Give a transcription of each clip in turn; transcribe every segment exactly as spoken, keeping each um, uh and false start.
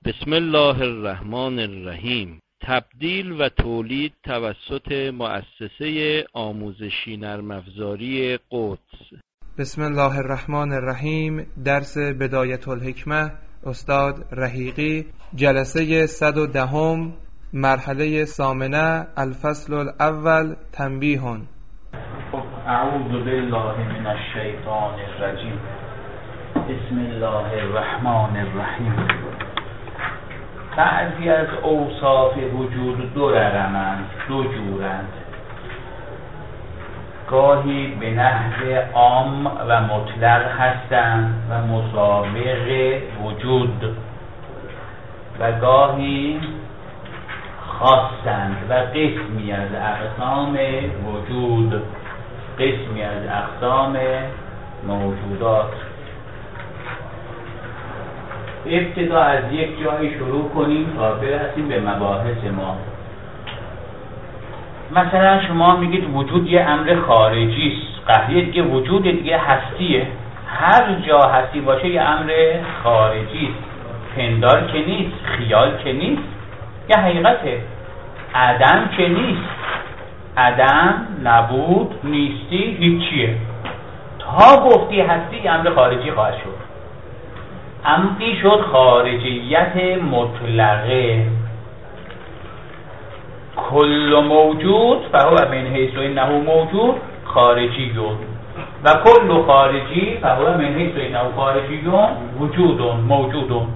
بسم الله الرحمن الرحیم. تبدیل و تولید توسط مؤسسه آموزشی نرم افزاری قدس. بسم الله الرحمن الرحیم. درس بدایت الحکمه، استاد رحیقی، جلسه صد و دهم، مرحله ثامنه، الفصل الاول، تنبیه. اعوذ بالله من الشیطان الرجیم. بسم الله الرحمن الرحیم. بعضی از اوصاف وجود دو رقمند، دو جورند. گاهی به نحو عام و مطلق هستند و مسابق وجود، و گاهی خاصند و قسمی از اقسام وجود، قسمی از اقسام موجودات. ابتدا از یک جایی شروع کنیم تا برسیم به مباحث ما. مثلا شما میگید وجود یه امر خارجی است، قضیه دیگه وجود دیگه هستیه. هر جا هستی باشه یه امر خارجی است، پندار که نیست، خیال که نیست، یه حقیقته. عدم که نیست، عدم، نبود، نیستی، هیچیه. تا گفتی هستی یه امر خارجی خواهد شد. امری شد خارجیت مطلقه. کل موجود فهو من حیث انه موجود خارجی و کل خارجی فهو من حیث انه خارجی وجود موجود.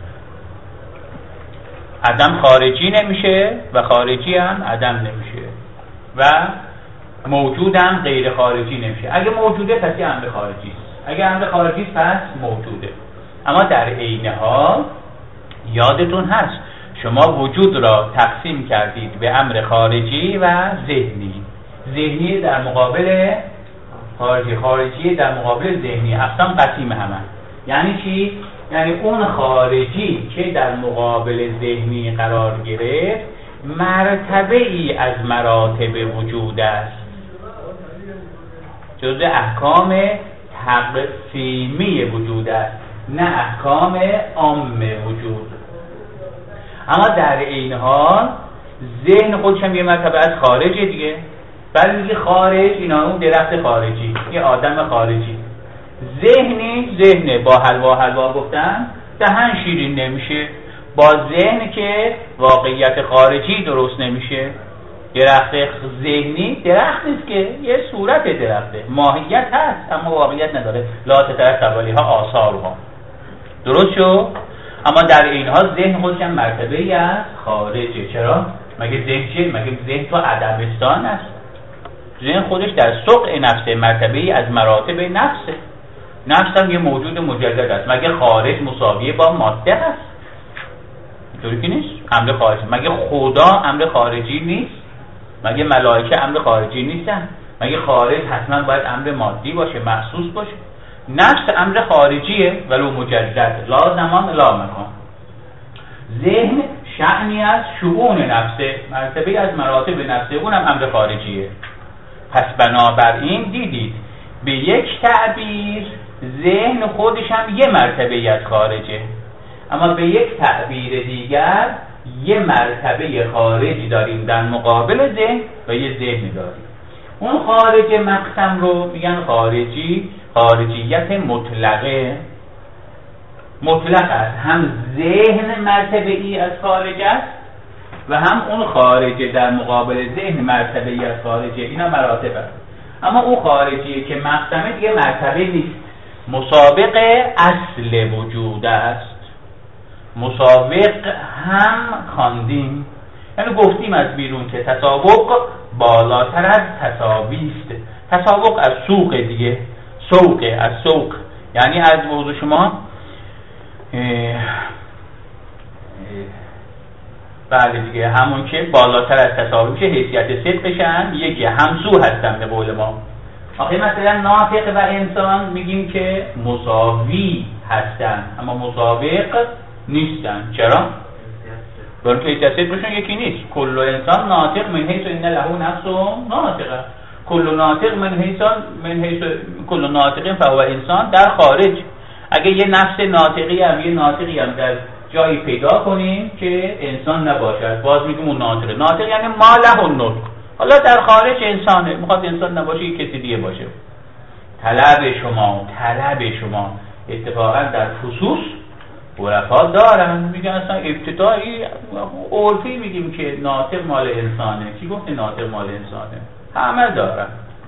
عدم خارجی نمیشه و خارجی هم عدم نمیشه و موجود هم غیر خارجی نمیشه. اگه موجوده پس یه امر خارجی است، اگه امر خارجی است پس موجوده. اما در عین حال یادتون هست شما وجود را تقسیم کردید به امر خارجی و ذهنی. ذهنی در مقابل خارجی، خارجی در مقابل ذهنی. اقسام قسیم همه. یعنی چی؟ یعنی اون خارجی که در مقابل ذهنی قرار گرفت مرتبه ای از مراتب وجود است، جزء احکام تقسیمی وجود است، نه احکام عام وجود. اما در این حال ذهن خودش هم یه مرتبه از خارجه دیگه. بعد میگه خارج، اینا اون درخت خارجی، یه آدم خارجی. ذهنی، ذهن با حلوا حلوا گفتن دهن شیرین نمیشه. با ذهن که واقعیت خارجی درست نمیشه. درخت ذهنی درخت نیست که، یه صورت درخته، ماهیت هست اما واقعیت نداره. لا تترک توالیها آثارها. درست شو؟ اما در این حال ذهن خودش هم مرتبه ای از خارجه. چرا؟ مگه ذهن چیه؟ مگه ذهن تو عدمستان است؟ ذهن خودش در سقع نفسه، مرتبه ای از مراتب نفسه. نفس هم یه موجود مجرد است. مگه خارج مساویه با ماده است؟ اینطوری که نیست. امر خارجی. مگه خدا امر خارجی نیست؟ مگه ملائکه امر خارجی نیستن؟ مگه خارج حتما باید امر مادی باشه، محسوس باشه؟ نفس امر خارجیه ولو مجرد، لا زمان لا مکان. ذهن شأنی از شؤون نفسه، مرتبه از مراتب نفسه، اونم امر خارجیه. پس بنابراین دیدید به یک تعبیر ذهن خودش هم یه مرتبه از خارجه، اما به یک تعبیر دیگر یه مرتبه خارجی داریم در مقابل ذهن و یه ذهن داریم. اون خارج مقسم رو میگن خارجی، خارجیت مطلقه. مطلق است، هم ذهن مرتبه ای از خارج است و هم اون خارجه در مقابل ذهن مرتبه ای از خارجه. اینا مراتب است. اما اون خارجی که مقسمه دیگه مرتبه نیست، مسابق اصل وجود است. مسابق هم خواندیم، یعنی گفتیم از بیرون که تسابق بالاتر از تساوی است. تسابق از سوق دیگه، سوق از سوق، یعنی از موضوع شما اه اه بله دیگه، همون که بالاتر از تساوی میشه، حیثیت صدقش هم یکی، همسو هستن به قول ما. آخه مثلا ناطق و انسان میگیم که مساوی هستن اما مسابق نیستن. چرا؟ برای که حیثیت صدقشون یکی نیست. کل انسان ناطق من حیث ان له نفس ناطقه. کل ناطق من حیث من حیث کل ناطق فهو انسان در خارج. اگه یه نفس ناطقی هم یه ناطقی هم در جایی پیدا کنیم که انسان نباشد، باز میگیم اون ناطقه. ناطق یعنی ما له النطق، حالا در خارج انسانه، میخواد انسان نباشه یک کسی دیگه باشه. طلب شما طلب شما اتفاقا در خصوص عرفا دارن، میگن اصلا ابتدایی عرفی میگیم که ناطق مال انسانه. کی گفت ناطق مال انسانه؟ همه دارن.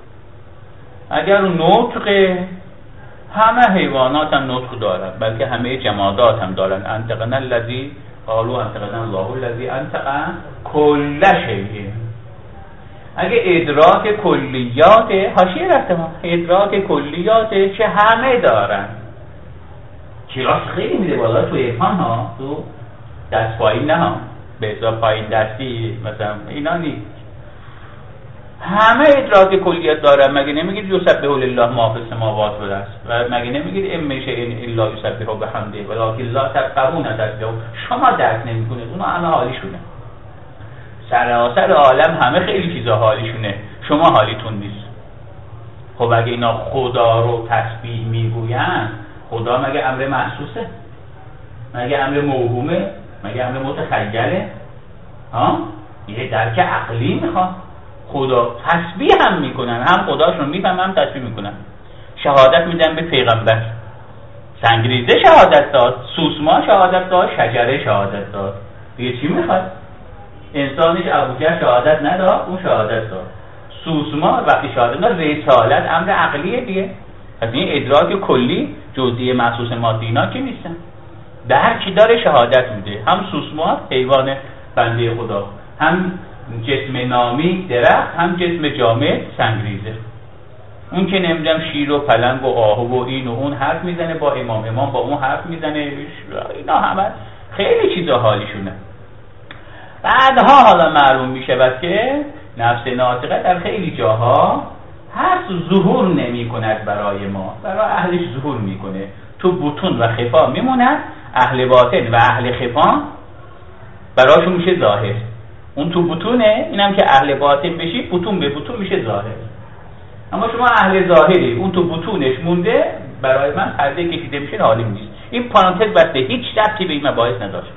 اگر اون نطقه، همه حیوانات هم نطق دارن، بلکه همه جمادات هم دارن. انطقنا الذی قالوا انطقنا الله الذی انطق کل شیء. اگه ادراک کلیات حاشیه رفته ما ادراک کلیات که همه دارن، کلاس خیلی میده بالا تو افهام ها، تو دست پایین نه ها، به حساب پایین دستی مثلا اینا نیست، همه ادراک کلیات دارن. مگه نمیگید یسبح لله ما فی السماوات و الارض؟ و مگه نمیگید ان من شیء الا یسبح بحمده ولکن لا تفقهون تسبیحه؟ شما درک نمیکنید، اونا همه حالیشونه. سراسر عالم همه خیلی چیزا حالیشونه، شما حالیتون نیست. خب اگه اینا خدا رو تسبیح میگوین، خدا مگه امر محسوسه؟ مگه امر موهومه؟ مگه امر متخیله؟ ها؟ یه درک عقلی میخواد. خدا تسبیح هم میکنن، هم خداشون میفهمن هم تسبیح میکنن. شهادت میدن به پیغمبر، سنگریزه شهادت داد، سوسماه شهادت داد، شجره شهادت داد. دیگه چی میخواد؟ انسانش ابوجهل شهادت نداد، اون شهادت داد. سوسماه وقتی شهادت داد، رسالت امر عقلیه دیگه. از این ادراک کلی جزئی محسوس مادی اینا که نیستن. درکی داره شهادت میده. هم سوسماه حیوان بنده خدا، هم جسم نامی درخت، هم جسم جامد سنگریزه. اون که نمیدونم شیر و پلنگ و آهو و این و اون حرف میزنه با امام، امام با اون حرف میزنه، اینا همه خیلی چیزا حالیشونه. بعدها حالا معلوم میشه که نفس ناطقه در خیلی جاها هست ظهور نمی کند برای ما، برای اهلش ظهور میکنه، تو بطون و خفا میموند. اهل باطن و اهل خفا براشون میشه ظاهر. اون تو بطونه، اینم که اهل باطن بشی بطون به بطون میشه ظاهر. اما شما اهل ظاهری، اون تو بطونش مونده، برای من پرده کشیده میشه، حالیم نیست. این پرانتز بسته، هیچ ربطی به این مباحث نداشت.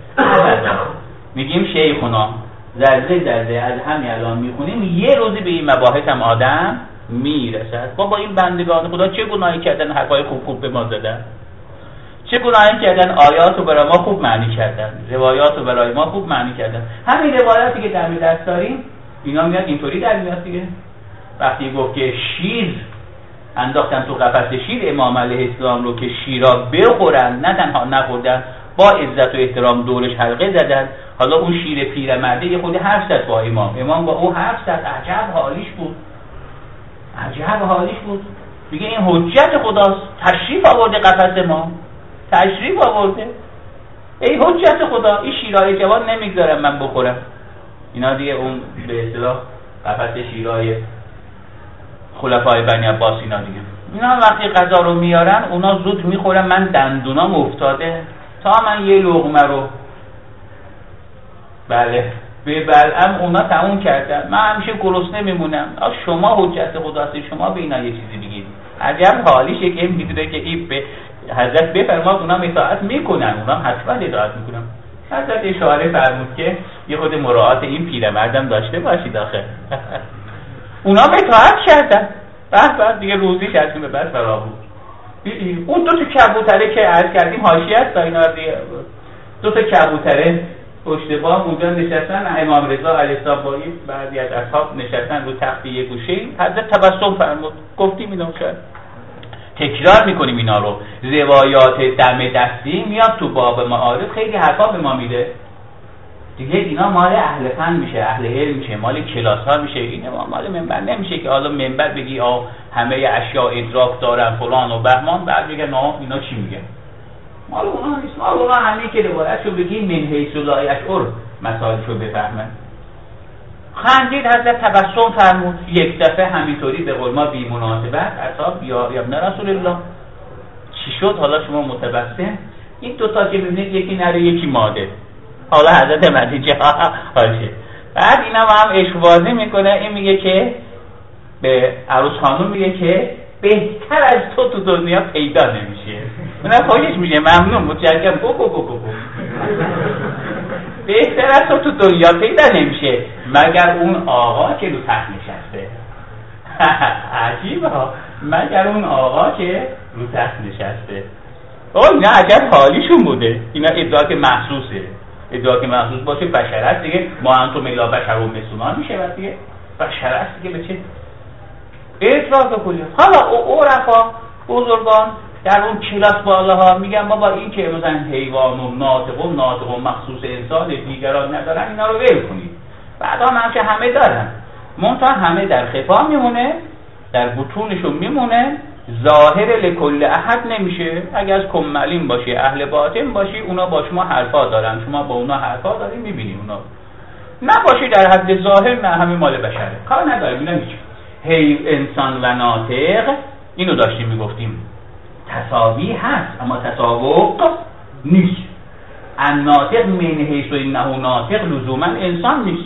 میگیم شیخونا زرزه زرزه از همین الان میخونیم، یه روزی به این مباحث هم آدم میرسد. بابا این بندگان خدا چه گناهی کردن، حرفای خوب خوب به ما زدن، چه گناهی کردن، آیات رو برای ما خوب معنی کردن، روایات رو برای ما خوب معنی کردن. همین روایاتی که در دست داریم اینا میاد اینطوری در میاد دیگه. وقتی گفت که شیر انداختن تو قفس شیر امام علیه السلام رو که شیرا بخورن، نه تنها نخوردن، با عزت و احترام دورش حلقه زدن. حالا اون شیر پیرمرده یه خود حرف زد با امام، امام با او حرف زد، عجب حالیش بود، عجب حالیش بود. میگه این حجت خداست، تشریف آورده قفس ما، تشریف آورده. ای حجت خدا، این شیرای جوان نمیگذارم من بخورم. اینا دیگه اون به اصطلاح قفس شیرای خلفای بنی عباس اینا دیگه. اینا وقتی غذا رو میارن اونا زود میخورن، من دندونام افتاده تا من یه لقمه رو بله به بلعم اونا تموم کردن، من همیشه گرسنه میمونم. شما حجت خدا هستی، شما به اینا یه چیزی بگید. عجب حالیشه که میدونه که این به حضرت بفرماد اونا اطاعت میکنن، اونا حتما اطاعت میکنن. حضرت اشاره فرمود که یه خود مراعات این پیرمردم داشته باشید آخه. اونا اطاعت کردن، بعد بعد دیگه روزیش از این به بعد فرا بود. اون دو تا کبوتره که عرض کردیم حاشیه است، اینا دیگه دو تا کبوتره پشت بام اونجا نشستن، امام رضا علیه السلام با بعضی از اصحاب نشستن رو تخت یه گوشه. حضرت تبسم فرمود، گفتیم اینا شد تکرار میکنیم اینا رو. روایات دم دستی میاد تو باب معارف، خیلی حرفا به ما میده دیگه. اینا مال اهل فن میشه، اهل علم میشه، مال کلاس ها میشه. اینا مال منبر نمیشه که حالا منبر بگی آ همه اشیاء ادراک دارن فلان و بهمان، بعد میگه نه اینا چی میگه، مال اونا نیست. مال اونا همین که روایتشو بگی من حیث لا یشعر مسائلشو بفهمن. خندید حضرت تبسم فرمود. یک دفعه همینطوری به قول ما بی مناسبت اصحاب یا ابن رسول الله چی شد حالا شما متبسم؟ این دوتا که ببینید یکی نره یکی ماده، حالا حضرت مدیجه حاشه. بعد اینا هم عشق بازی میکنه. این میگه که به عروس خانم میگه که بهتر از تو تو دنیا پیدا نمیشه. اونم خوشش میشه، ممنون، متشکرم، بو بو بو بو. بهتر از تو تو دنیا پیدا نمیشه مگر اون آقا که رو تخت نشسته. عجیبه ها، مگر اون آقا که رو تخت نشسته. اوه اینا عجب حالیشون بوده. اینا ادعا که محسوسه، ادعا که محسوس باشه بشرت دیگه. ما هم تو ملا بشر و مسلمان میشه بعد دیگه بشرت دیگه به چه ادراک کلی. حالا او عرفا بزرگان در اون کلاس بالاها میگن بابا این که مثلا حیوان و ناطق و ناطق و مخصوص انسان دیگران ندارن، اینا رو ول کنید. بعدا هم که همه دارن، منتها همه در خفا میمونه، در بطونشون میمونه، ظاهر لکل احد نمیشه. اگه از کمالین باشی اهل باطن باشی اونا با شما حرفا دارن، شما با اونا حرفا داری میبینی، اونا نباشی در حد ظاهر نه همه مال بشره، کار نداریم. اینا هیچ هی انسان و ناطق اینو داشتیم میگفتیم تساوی هست اما تساوق نیست. الناطق من حیث و انه ناطق لزوما انسان نیست،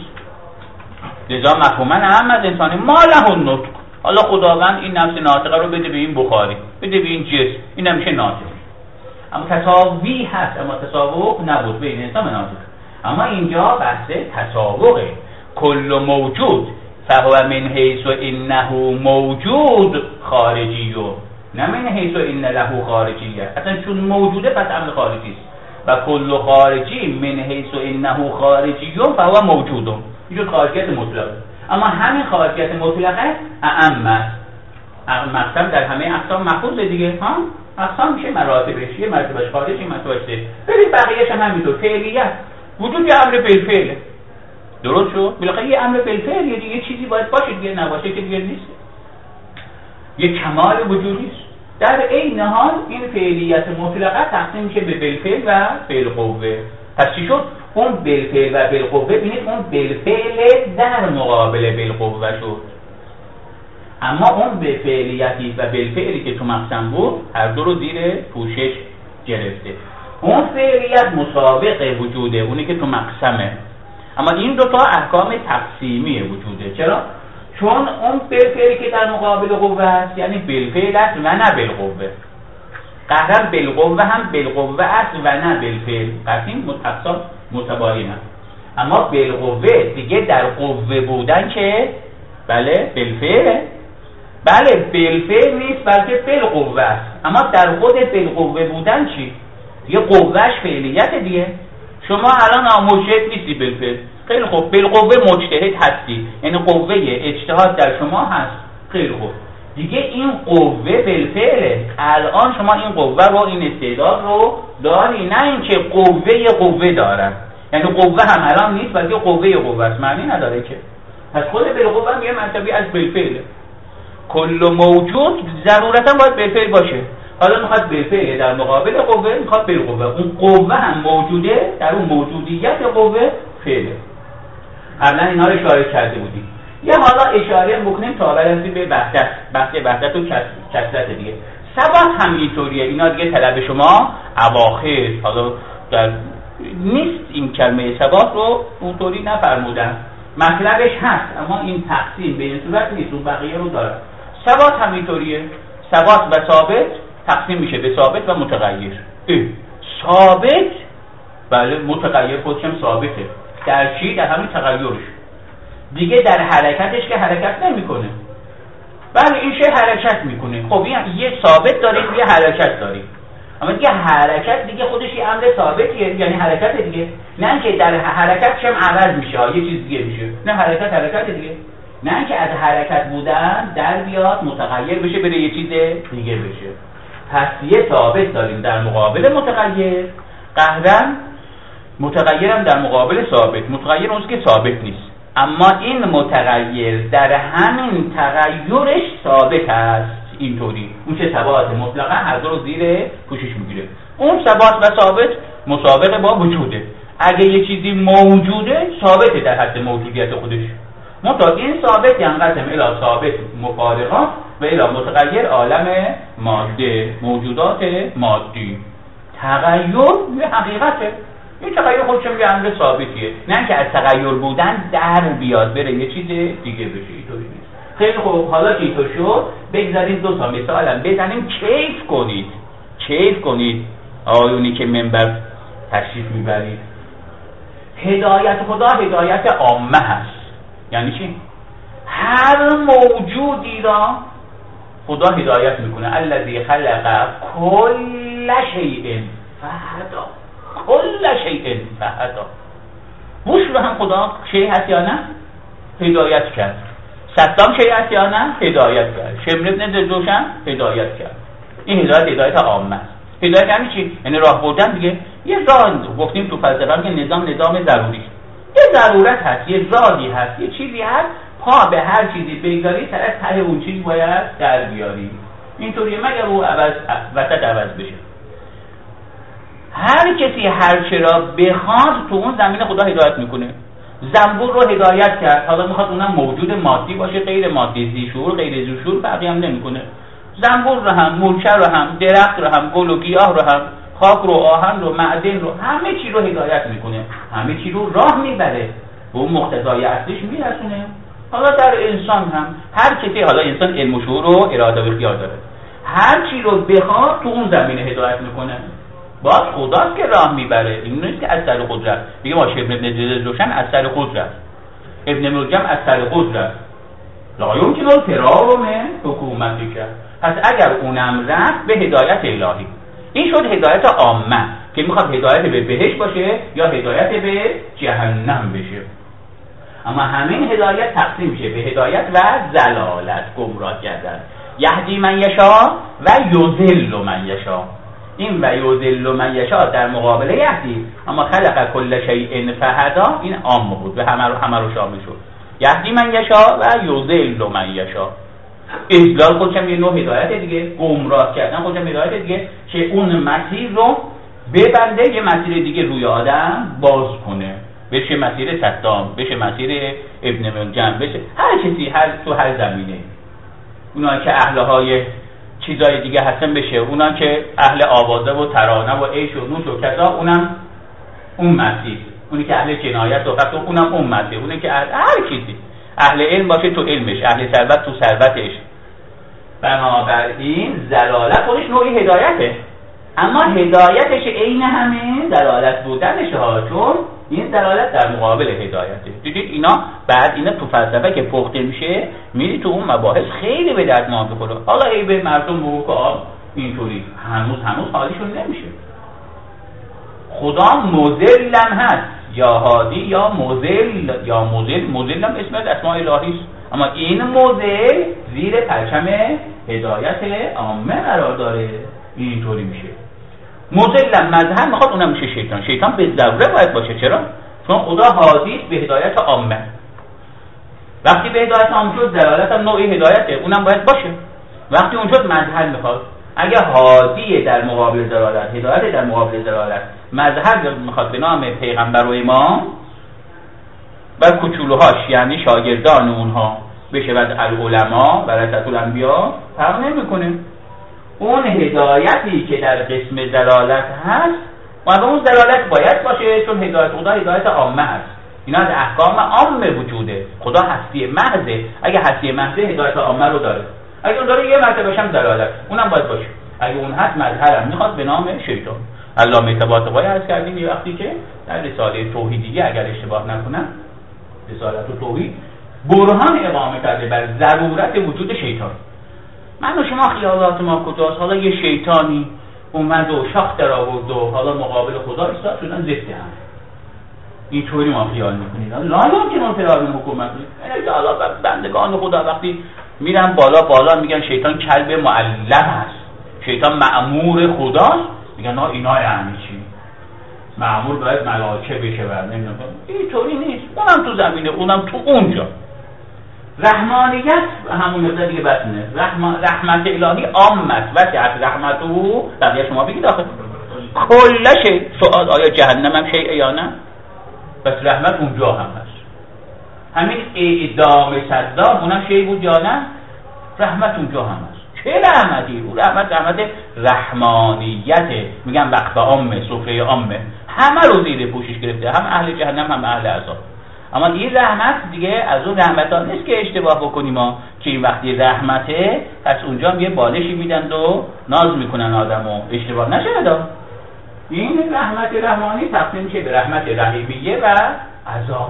لذا مفهوما اهم از انسانی. ما له النطق، حالا خداوند این نفس ناطقه رو بده به این بخاری، بده به این جسم، این نمیشه ناطق. اما تساوی هست اما تساوق نبود بین انسان و ناطق. اما اینجا بحث تساوقه. کل موجود فهو من حیث و انه موجود خارجیو، نه من حیث و ان له خارجیه. اصلا چون موجوده پس امر خارجی است. و کل خارجی من حیث و انه خارجیو فهو موجود. اینجور خارجیت مطلقه. اما همین خارجیت مطلقه اعم است. مقصد در همه اقسام محفوظه دیگه. ها اقسام میشه مراتبش، یه مرتبهش خارجی، مرتبهش ده. برید بقیه‌اش هم همینطور. فعلیت وجود یه امر بالفعله، درست شد؟ بالاخره یه امر بالفعل یه دیگه چیزی باید باشه دیگه، نباشه که دیگه نیست. یه کمال وجودی است. در عین حال این فعلیت مطلقه تقسیم میشه به بالفعل و بالقوه. پس چی شد؟ اون بالفعل و بالقوه، ببینید اون بالفعل در مقابل بالقوه شد. اما اون به فعلیتی و بالفعلی که تو مقسم بود هر دو رو زیر پوشش گرفته. اون فعلیت مسابق وجوده، اونی که تو مقسمه. اما این دوتا احکام تقسیمی وجوده. چرا؟ چون اون بالفعلی که در مقابل قوه است یعنی بالفعل است و نه بالقوه. قهرم بالقوه هم بالقوه است و نه بالفعل. قسیم متقسم متباین است. اما بالقوه دیگه در قوه بودن که بله بالفعل، بله بالفعل نیست بلکه بالقوه است. اما در خود بالقوه بودن چی؟ یه قوهش فعلیت دیگه. شما الان مجتهد نیستی بالفعل، خیلی خوب، بالقوه مجتهد هستی، یعنی قوه اجتهاد در شما هست، خیلی خوب دیگه. این قوه بالفعله. الان شما این قوه رو، این استعداد رو داری، نه اینکه قوه قوه دارن. یعنی قوه هم الان نیست بلکه قوه قوه است، معنی نداره که. پس خود بالقوه هم یه مرتبه از بالفعله. کل موجود ضرورتا باید بالفعل باشه. حالا میخواد بالفعل در مقابل قوه، میخواد بالقوه. اون قوه هم موجوده، در اون موجودیت قوه فعله. قبلا اینا رو اشاره کرده بودیم. یه حالا اشاره بکنیم تا برسیم به وحدت. بحث وحدت و کثرت دیگه. ثبات هم اینطوریه. اینا دیگه طلب شما اواخر، حالا در نیست این کلمه ثبات رو اونطوری نفرمودن. مطلبش هست اما این تقسیم به این صورت نیست، اون بقیه رو داره. ثبات هم اینطوریه. ثبات و ثابت تقسیم میشه به ثابت و متغیر. ثابت بله، متغیر خودش هم ثابته. در چی؟ در همین تغیرش. دیگه در حرکتش که حرکت نمیکنه. بله این چه حرکت میکنه. خب این یه ثابت داریم یه حرکت داریم. اما دیگه حرکت دیگه خودش یه امر ثابتیه، یعنی حرکت دیگه. نه که در حرکتش هم عوض میشه، یه چیز دیگه میشه. نه حرکت حرکت دیگه. نه که از حرکت بودن در بیاد متغیر بشه بره یه چیز دیگه بشه. پس یه ثابت داریم در مقابل متغیر، قهرن متغیرم در مقابل ثابت. متغیر اونست که ثابت نیست، اما این متغیر در همین تغیرش ثابت است. اینطوری اون چه ثبات مطلقا هر دو رو زیر پوشش میگیره. اون ثبات و ثابت مسابقه با وجوده. اگه یه چیزی موجوده ثابته در حد موجودیت خودش. منتها این ثابت ینقسم الی ثابت مفارقات و الی متغیر عالم ماده، موجودات مادی. تغییر یه حقیقته. این تغییر خودش یه امر ثابتیه، نه که از تغییر بودن در بیاد بره یه چیز دیگه بشه. اینطوری نیست. خیلی خوب، حالا که اینطور شد بگذارید دو تا مثالم بزنیم، کیف کنید. کیف کنید آیونی که منبر تشریف میبرید. هدایت خدا هدایت عامه هست. یعنی چی؟ هر موجودی را خدا هدایت میکنه. الذی خلق کل شیء فهدا، کل شیء فهدا. موش رو هم خدا شیء هست یا نه؟ هدایت کرد. صدام شیء هست یا نه؟ هدایت کرد. شمر ابن دلجوشن هدایت کرد. این هدایت هدایت عامه است. هدایت یعنی چی؟ یعنی راه بردن دیگه. یه راه گفتیم تو فلسفه که نظام نظام ضروری است. یه ضرورت هست، یه راهی هست، یه چیزی هست، پا به هر چیزی بگذاری طرف ته اون چیز باید در بیاری. اینطوریه مگر او عوض وسط عوض بشه. هر کسی هر چه را بخواد تو اون زمین خدا هدایت میکنه. زنبور رو هدایت کرد، حالا میخواد اونم موجود مادی باشه، غیر مادی، ذی شعور غیر ذی شعور فرقی هم نمیکنه. زنبور رو هم، مورچه رو هم، درخت رو هم، گل و گیاه رو هم، خاک رو، آهن رو، معدن رو، همه چی رو هدایت میکنه. همه چی رو راه میبره، به اون مقتضای اصلیش میرسونه. حالا در انسان هم هر کسی، حالا انسان علم و شعور و اراده و اختیار داره، هر چی رو بخواد تو اون زمینه هدایت میکنه. باز خداست که راه میبره. این نیست که از سر قدرت. میگه ما ابن دلجوشن از سر قدرت، ابن ملجم از سر قدرت. لا یمکن الفرار من حکومتی کرد. پس اگر اونم رفت به هدایت الهی، این شد هدایت عامه که میخواد هدایت به بهشت باشه یا هدایت به جهنم بشه. اما همین هدایت تقسیم میشه به هدایت و ضلالت، گمراه کردن. یهدی من یشاء و یضل من یشاء. این و یضل من یشاء در مقابل یهدی. اما خلق کل شیء فهدا این عام بود، به همه رو همه رو شامل شد. یهدی من یشاء و یضل من یشاء. اضلال خودشم یه نوع هدایت دیگه، گمراه کردن خودشم هدایت دیگه، که اون مسیر رو ببنده یه مسیر دیگه روی آدم باز کنه، بشه مسیر صدام، بشه مسیر ابن ملجم، بشه هر کسی هر تو هر زمینه. اونایی که اهلهای چیزای دیگه هستن بشه، اونایی که اهل آوازه و ترانه و عیش و نوش و کذا، اونم اون مسیر. اونی که اهل جنایت و فقط اونم اون مسیر. اونی که اهل هر چیزی، اهل علم باشه تو علمش، اهل ثروت تو ثروتش. بنابراین ضلالت خودش نوعی هدایته، اما هدایتش عین همین ضلالت بودنش ها، چون این ضلالت در مقابل هدایته. دیدید اینا بعد اینا تو فلسفه که پخته میشه میری تو اون مباحث خیلی به درد ما بخوره. حالا ای به مردم بگو که اینطوری هنوز هنوز حالیشون نمیشه. خدا مذلم هست، یا هادی یا مذل، یا مذل. مذل هم اسم از اسماء الهی است، اما این مذل زیر پرچم هدایت عامه قرار داره. اینطوری میشه. مذلم مذهب میخواد، اونم میشه شیطان. شیطان به ضروره باید باشه. چرا؟ چون خدا هادی به هدایت عامه. وقتی به هدایت عامه شد، ضلالت هم نوعی هدایته، اونم باید باشه. وقتی اون شد مذهب میخواد. اگه هادی در مقابل ضلالت، هدایت در مقابل ضلالت، مذهب میخواد به نام پیغمبر و امام و کوچولوهاش یعنی شاگردان اونها بشه و العلماء و رسل الانبیا، فرق نمیکنه. اون هدایتی که در قسم ضلالت هست و اون ضلالت باید باشه، چون هدایت خدا هدایت عامه هست. اینا از احکام عامه وجوده. خدا هستی محضه. اگه هستی محضه هدایت عامه رو داره. اگه اون داره یه مرتبه هم ضلالت، اونم باید باشه. اگه اون هست مظهرم میخواد به نام شیطان. علامه طباطبایی عرض کردیم یه وقتی که در رساله توحیدیه اگر اشتباه نکنم، رسالت توحید برهان اقامه کرده بر ضرورت وجود شیطان. من و شما خیالات ما کجاست؟ حالا یه شیطانی اومد و شاخ در آورد و حالا مقابل خدا ایستاد، شدن ضد هم. اینطوری ما خیال میکنید. لا یمکن الفرار من حکومت. یعنی حالا بندگان خدا وقتی میرن بالا بالا میگن شیطان کلب معلم هست، شیطان مأمور خداست، میگن نه اینا یعنی چی؟ مأمور باید ملائکه بشه بر نمیدونم. اینطوری نیست. اونم تو زمینه، اونم تو اونجا. رحمانیت همون نظر دیگه بسنه. رحم... رحمت الهی عامت وسعت رحمتو. بقیه شما بگید آخه کلشه. سوال آیا جهنم هم شیعه یا نه؟ بس رحمت اونجا هم هست. همین اعدام صدام اونم شیعه بود یا نه؟ رحمت اونجا هم هست. چه رحمتی؟ اون رحمت رحمت رحمانیته. میگن وقف عامه، سفره عامه، همه رو زیر پوشش گرفته، هم اهل جهنم هم اهل عذاب. اما این رحمت دیگه از اون رحمت ها نیست که اشتباه بکنیم ما، که این وقتی رحمته پس اونجا هم یه بالشی میدن و ناز میکنن آدمو اشتباه نشه. این رحمت رحمانی تقسیم میشه به رحمت رحیمیه و عذاب.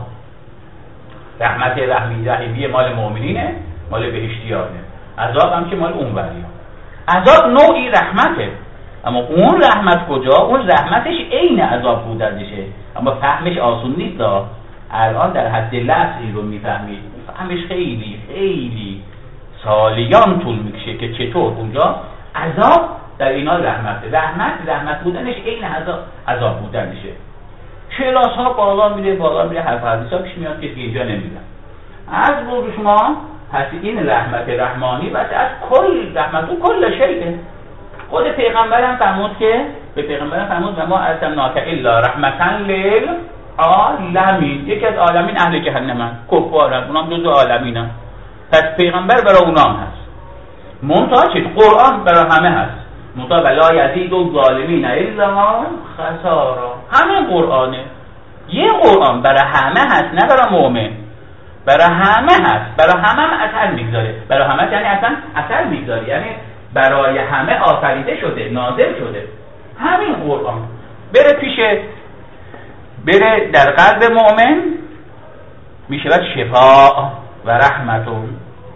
رحمت رحمی رحیمیه مال مؤمنینه، مال بهشتیانه. عذاب هم که مال اونوریه. عذاب نوعی رحمته، اما اون رحمت کجا؟ اون رحمتش عین عذاب بودنشه، اما فهمش آسون نیست. الان در حد لفظ این رو میفهمید، فهمش خیلی خیلی سالیان طول میکشه که چطور اونجا عذاب در اینا رحمت رحمت رحمت بودنش عین عذاب عذاب بودنشه. کلاس ها بالا میره بالا میره، حرف حدیث ها پیش میاد که اینجا نمیدن. از بود شما پس این رحمت رحمانی بس از کل رحمت و کل شیء. خود پیغمبرم فرمود که به پیغمبرم فرمود و ما ارسلناک الا رحمتا للعالمین. یکی از عالمین اهل جهنمن، کفارن، اونام جزو عالمینن. پس پیغمبر برای اونام هست. منتها چیز قرآن برای همه هست. منتها ولا یزید الظالمین الا خسارا. همه قرآنه. یه قرآن برای همه هست، نه برای مؤمن. برای همه هست، برای همه هم اثر میگذاره. برای همه یعنی اصلا اثر میگذاره، یعنی برای همه آفریده شده، نازل شده. همین قرآن بره پیش بره در قلب مؤمن میشه بعد شفاء و رحمتون،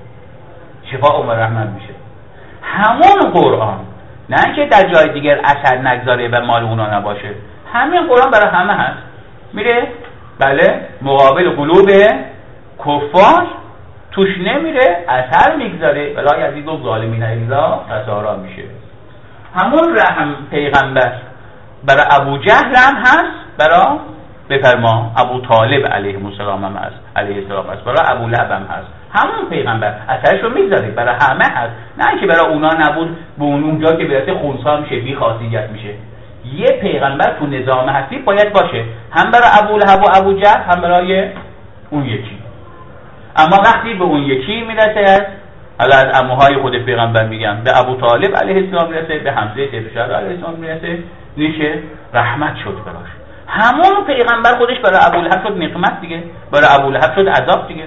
شفاء و رحمت میشه. همون قرآن، نه که در جای دیگر اثر نگذاره و مال اونا نباشه. همین قرآن برای همه هست، میره بله مقابل قلوب کفار توش نمیره، اثر میگذاره. ولا یزید الظالمین الا خسارا میشه. همون رحم پیغمبر برای ابو جهل هم هست، برای بفرما ابو طالب علیه السلام هم هست، علیه السلام هست، برای ابو لهب هم هست. همون پیغمبر اثرش رو میگذاره، برای همه هست، نه اینکه برای اونا نبود به اونجا که برسه خونسا میشه، بی خاصیت میشه. یه پیغمبر تو نظام هستی باید باشه، هم برای ابو لهب و ابو جهل، هم برای اون یکی. اما وقتی به اون یکی میرسه، حالا از عموهای خود پیغمبر میگم، به ابو طالب علیه السلام میرسه، به حمزه سیف شهر علیه السلام میرسه، میشه رحمت شد براش. همون پیغمبر خودش برای ابو لهب شد نقمت دیگه، برای ابو لهب شد عذاب دیگه.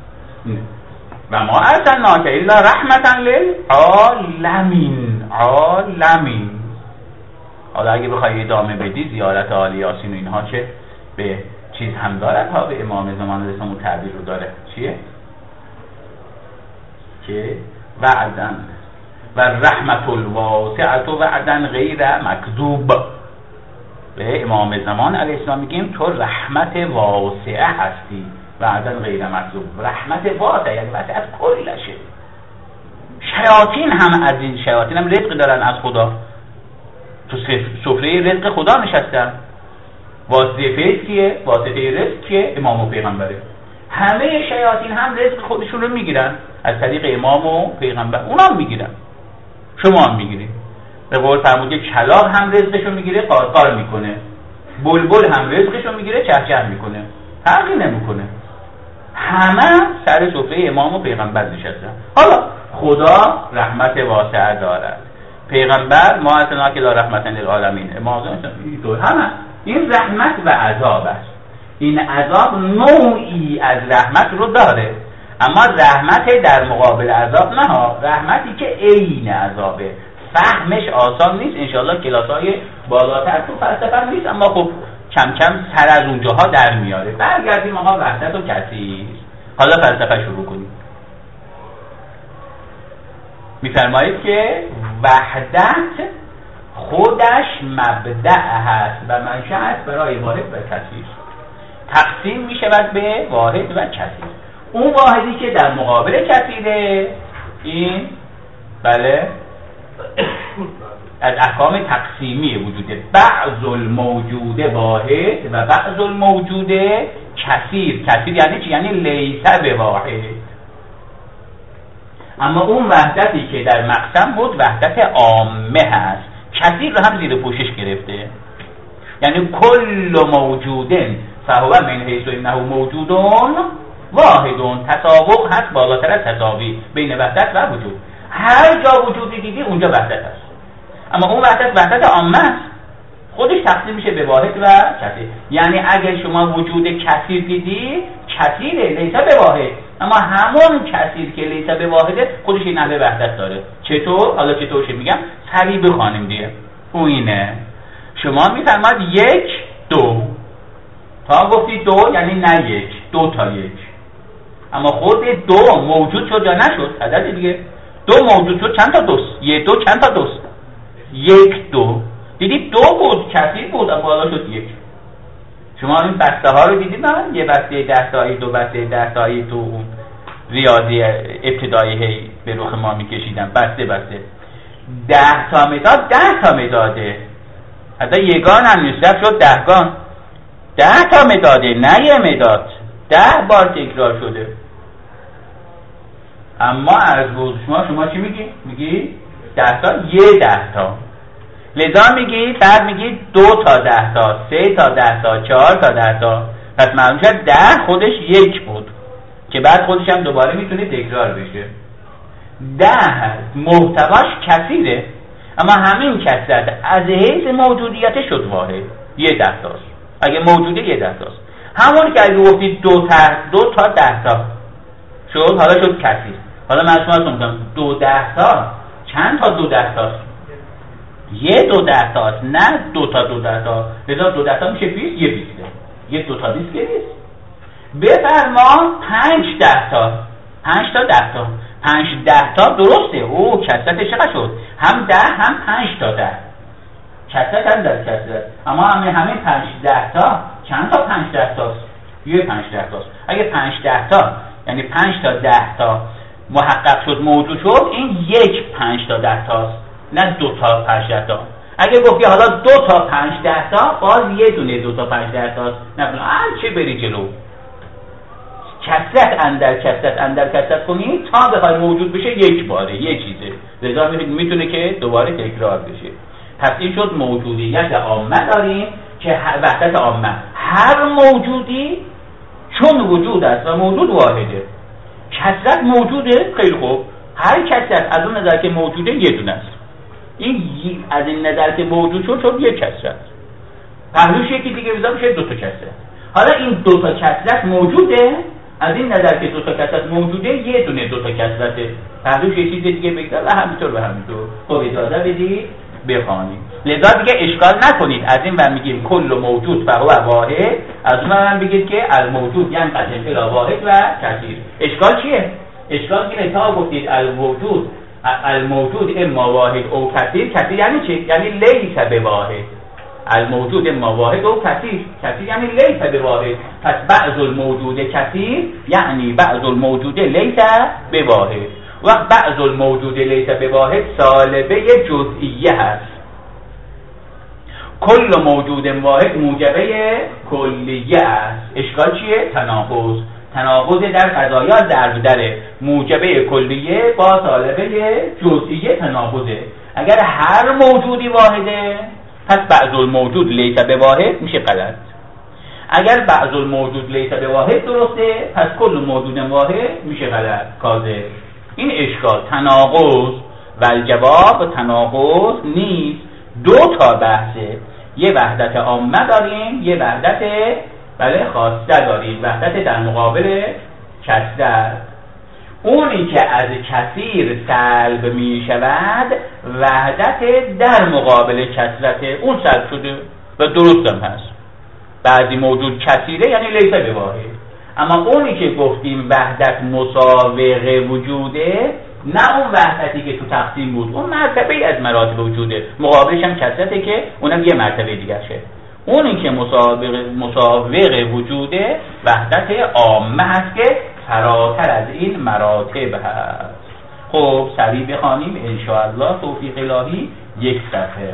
و ما ارسلناک الا رحمتا للعالمین. عالمین. حالا اگه بخوای ادامه بدی زیارت آل یاسین و اینها چه به چیز هم دارد ها، به امام زمان رسول تعبیر رو داره. چیه؟ که وعدن و رحمت الواسعت و وعدن غیر مکذوب. به امام زمان علیه السلام میگیم تو رحمت واسعه هستی، وعدن غیر مکذوب. رحمت واسعه یعنی واسعه از کلشه. شیاطین هم از این شیاطین هم رزق دارن از خدا، تو سفره رزق خدا نشستن. واسطه فیض کیه؟ واسطه رزق کیه؟ امام و پیغمبره. همه شیاطین هم رزق خودشون رو میگیرن از طریق امام و پیغمبر. اونا هم میگیرن، شما هم میگیرید. به قول فرموده کلاغ هم رزقشو میگیره، قارقار میکنه. بلبل هم رزقشو میگیره، چهچه میکنه. فرقی نمیکنه. همه سر سفره امام و پیغمبر نشستن. حالا خدا رحمت واسعه دارد، پیغمبر ما ارسلناک الا رحمتا للعالمین، امام همه. این رحمت و عذاب است. این عذاب نوعی از رحمت رو داره، اما رحمت در مقابل عذاب نه ها، رحمتی که عین عذابه. فهمش آسان نیست، انشاءالله کلاس‌های بالاتر تو فلسفه نیست، اما خب کم کم سر از اونجاها در میاره. برگردیم آقا وحدت و کثیر. حالا فلسفه شروع کنیم. میفرمایید که وحدت خودش مبدأ هست و منشأ است برای واحد و کثیر. تقسیم میشود به واحد و کثیر. اون واحدی که در مقابل کثیره، این بله از احکام تقسیمی وجوده. بعض الموجود واحد و بعض الموجود کثیر. کثیر یعنی چی؟ یعنی لیس به واحد. اما اون وحدتی که در مقسم بود وحدت عامه هست، کثیر رو هم زیر پوشش گرفته. یعنی کل موجود فهو من حیث انه موجودون واحدون. تساوق هست بالاتر از تساوی بین وحدت و وجود. هر جا وجودی دیدی اونجا وحدت هست، اما اون وحدت وحدت عامه است، خودش تقسیم میشه به واحد و کثیر. یعنی اگر شما وجود کثیر دیدی، کثیره لیس به واحد، اما همون کثیر که لیس به واحده خودش این نحوه وحدت داره. چطور؟ حالا چطورش میگم، سریع بخوانیم دیگه. اون اینه شما میفرماد یک دو، تا گفتی دو یعنی نه یک، دو تا یک. اما خود دو موجود شد یا نشد؟ عدد دیگه دو موجود شد، چند تا دوست؟ یک دو چند تا دوست؟ یک دو. دیدید دو بود، کثیر بود، اما بالا شد یک. شما این بسته ها رو دیدید نه؟ یه بسته ده تایی، دو بسته ده تایی تو اون ریاضی ابتدایی هی به رخ ما میکشیدن، بسته بسته ده تا مداد، ده تا مداده، حتی یگان هم نیست، شد دهگان. ده تا مداده نه یه مداد، ده بار تکرار شده. اما از بود شما شما چی میگی؟ میگی ده تا یه ده تا، لذا میگی بعد میگی دو تا ده تا، سه تا ده تا، چهار تا ده تا. پس معلوم شد ده خودش یک بود که بعد خودش هم دوباره میتونه تکرار بشه. ده محتواش کثیره، اما همین کثرت از حیث موجودیت شد واحد، یه ده تاست. اگه موجوده یه ده تاست. همون که اگه گفتی دو تا دو تا ده تا شد، حالا شد کثیر. حالا من شما میگم دو ده تا چند تا دو ده تاست؟ یه دو ده تاست، نه دو تا دو ده تا. لذا دو ده تا میشه بیست، یه بیسته. یه دو تا بیست که نیست. بفرما پنج ده تا، پنج تا ده تا، پنج ده تا درسته. او کثرت چقدر شد؟ هم ده هم پنج تا ده، کثرت هم در کثرت. اما همین همین پنج ده تا چند تا پنج ده تاست؟ یه پنج ده تاست. اگه پنج ده تا یعنی پنج تا ده تا محقق شد، موجود شد، این یک پنج تا ده تاست، نه دو تا پنج ده تا. اگه گفتی حالا دو تا پنج ده تا، باز یه دونه دو تا پنج ده تاست. نه هر چی بری جلو، کثرت اندر کثرت اندر کثرت کنی تا بخوای موجود بشه یک باره یه چیزه. لذا میتونه که دوباره تکرار بشه. پس این شد موجودیت عامه داریم که وحدت عامه، هر موجودی چون وجود است و موجود واحده. کثرت موجوده، خیلی خوب، هر کثرت از اون نظر که موجوده یه دونه است. این از این نظر که موجود شد شد یک کثرت، پهلوش یکی دیگه بذار میشه دو تا کثرت. حالا این دو تا کثرت موجوده، از این نظر که دو تا کثرت موجوده یه دونه دو تا کثرته، پهلوش یه چیز دیگه بگذار و همینطور و همینطور. خب اجازه بدید بخوانیم. لذا دیگه اشکال نکنید، از این من میگیم کل موجود فهو واحد، از اون من بگید که الموجود یعنی قسم الی واحد و کثیر. اشکال چیه؟ اشکال اینه تا گفتید الموجود الموجود اما واحد او کثیر، کثیر یعنی چی؟ یعنی لیس بواحد. الموجود اما واحد او کثیر، کثیر یعنی لیس بواحد. پس بعض الموجود کثیر یعنی بعض الموجود لیس بواحد. وقت بعض الموجود لیس بواحد سالبه جزئیه هست. کل موجود واحد موجبه کلیه است. اشکال چیه؟ تناقض. تناقض در قضایا ضرب در موجبه کلیه با سالبه جزئیه تناقضه. اگر هر موجودی واحده پس بعض الموجود لیس بواحد میشه غلط. اگر بعض الموجود لیس بواحد درسته، پس کل موجود واحد میشه غلط، کاذب. این اشکال تناقض و الجواب تناقض نیست. دو تا بحثه، یه وحدت عامه داریم، یه وحدت بله خاصه داریم، وحدت در مقابل کثرت. اونی که از کثیر سلب می شود وحدت در مقابل کثرت، اون سلب شده و درست هم هست. بعضی موجود کثیره یعنی لیس بواحد، اما اونی که گفتیم وحدت مسابقه وجوده، نه اون وحدتی که تو تقسیم بود، اون مرتبه از مراتب وجوده، مقابلش هم کثرته که اونم یه مرتبه دیگه شه. اونی که مسابقه مسابقه وجوده وحدت عامه هست که فراتر از این مراتب هست. خب سریع بخوانیم انشاءالله توفیق الهی. یک صفحه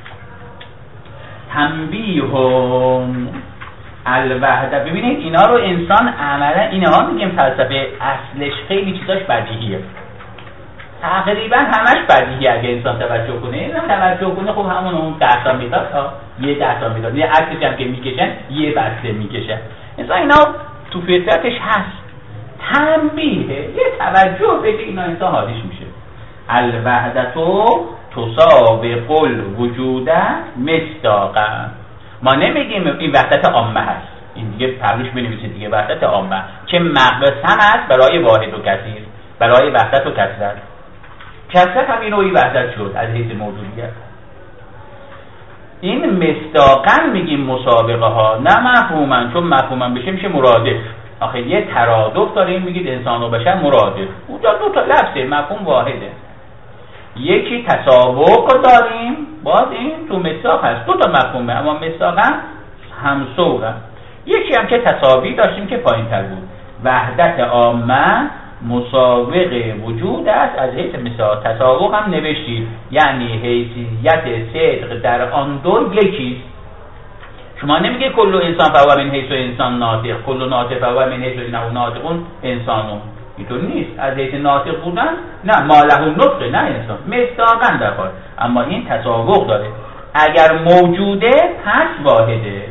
تنبیهون الوحده. ببینید اینا رو انسان عملا اینها میگیم فلسفه اصلش خیلی چیزاش بدیهیه، تقریبا همش بدیهیه. اگه انسان توجه کنه اینم توجه کنه خب همون اون ده تا میداد تا یه ده تا میداد، یه عکسش هم که میکشن یه بسته میکشن. انسان اینا تو فطرتش هست. تنبیه یه توجه بده اینا انسان حالیش میشه. الوحدتو تسابق الوجود مصداقا. ما نمیگیم این وحدت عامه هست، این دیگه پرلوش بنویسید دیگه، وحدت عامه که مقسم است برای واحد و کثیر، برای وحدت و کثرت. کثرت هم این نوعی وحدت شد از حیث موجودیت. این مصداقاً میگیم مسابقه ها، نه مفهوماً، چون مفهوماً بشه میشه مرادف. آخه یه ترادف داریم میگید انسان و بشر مرادف، اونجا دو تا لفظه، مفهوم واحده. یکی تساوق داریم، باز این تو مصداق هست، دو تا مفهومه اما مصداقاً همسوقه. یکی هم که تساوی داشتیم که پایین تر بود. وحدت عامه مسابق وجود است، از حیث مثال تساوق هم نوشتید، یعنی حیثیت صدق در آن دو یکیست. شما نمیگه کل انسان فهو من حیث انسان ناطق، کل ناطق فهو من حیث انه ناطقون انسانون، اینطور نیست. از حیث ناطق بودن نه، ما له نطق، نه انسان، مصداقاً در کار، اما این تساوق داره. اگر موجوده پس واحده،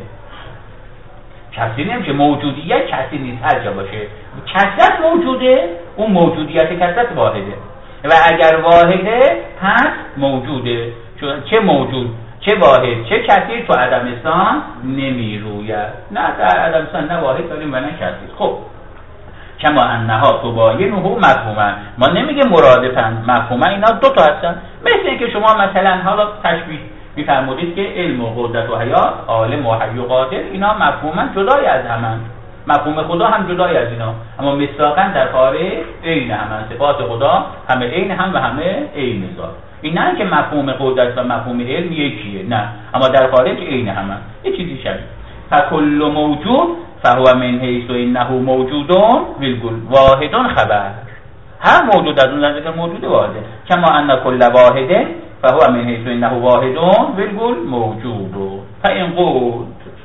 کسی نمیشه، موجودیت کسی نیست هر جا باشه. کثرت موجوده، اون موجودیت کثرت واحده، و اگر واحده پس موجوده. چه موجود، چه واحد، چه کثیر تو عدمستان نمی روید. نه در عدمستان نه واحد داریم و نه کثیر. خب کما انها تباینه مفهوما، ما نمیگه مرادفن، مفهوما اینا دو تا هستن. مثل اینکه شما مثلا حالا تشبیه می‌فرمودید که علم و قدرت و حیات، عالم و حی و قادر، اینا مفهوما جدای از همن، مفهوم خدا هم جدای از اینا، اما مصداقاً در خارج عین همن. صفات خدا همه عین هم و همه عین ذات. این نه که مفهوم قدرت و مفهوم علم یکیه، نه، اما در خارج عین همن. یه چیزی شبیه فکل موجود فهو من حیث انه موجودون بالکل واحدون خبر. هر موجود از اون نظر که موجود واحده. کما ان کل واحده فهو من حیث انه واحدون بالکل موجود. فان قول